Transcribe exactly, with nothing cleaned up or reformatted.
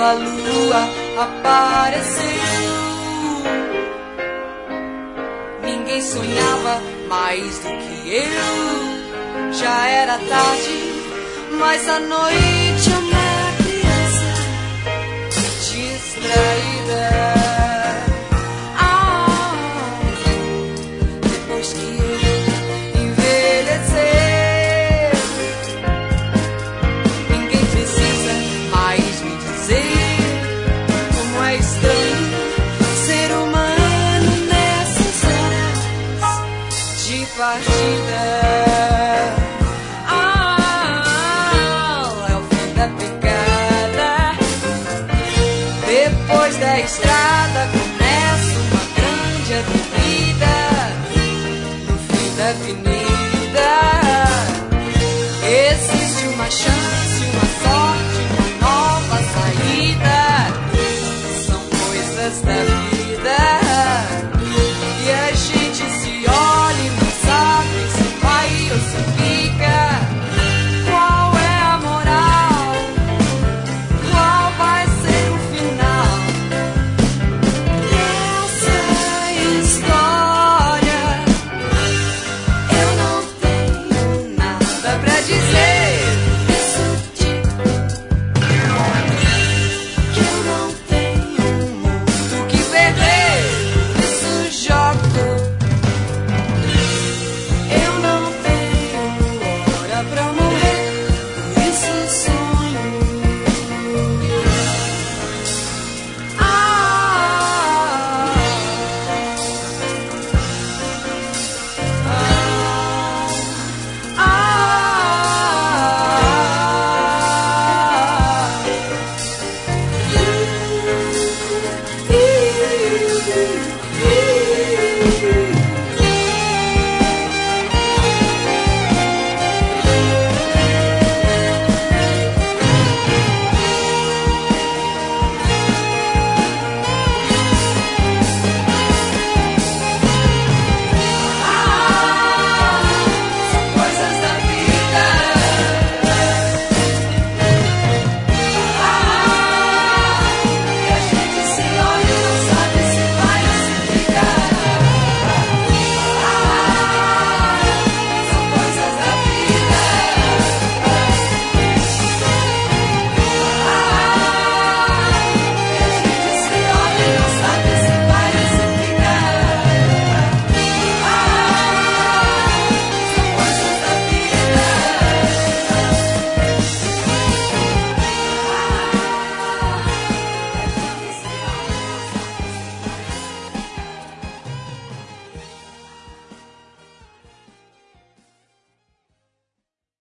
a lua apareceu. Ninguém sonhava mais do que eu. Já era tarde, mas à noite uma criança distraída. Ah, depois que eu envelhecer, ninguém precisa mais me dizer como é estranho ser humano nessas horas de partida. Depois da estrada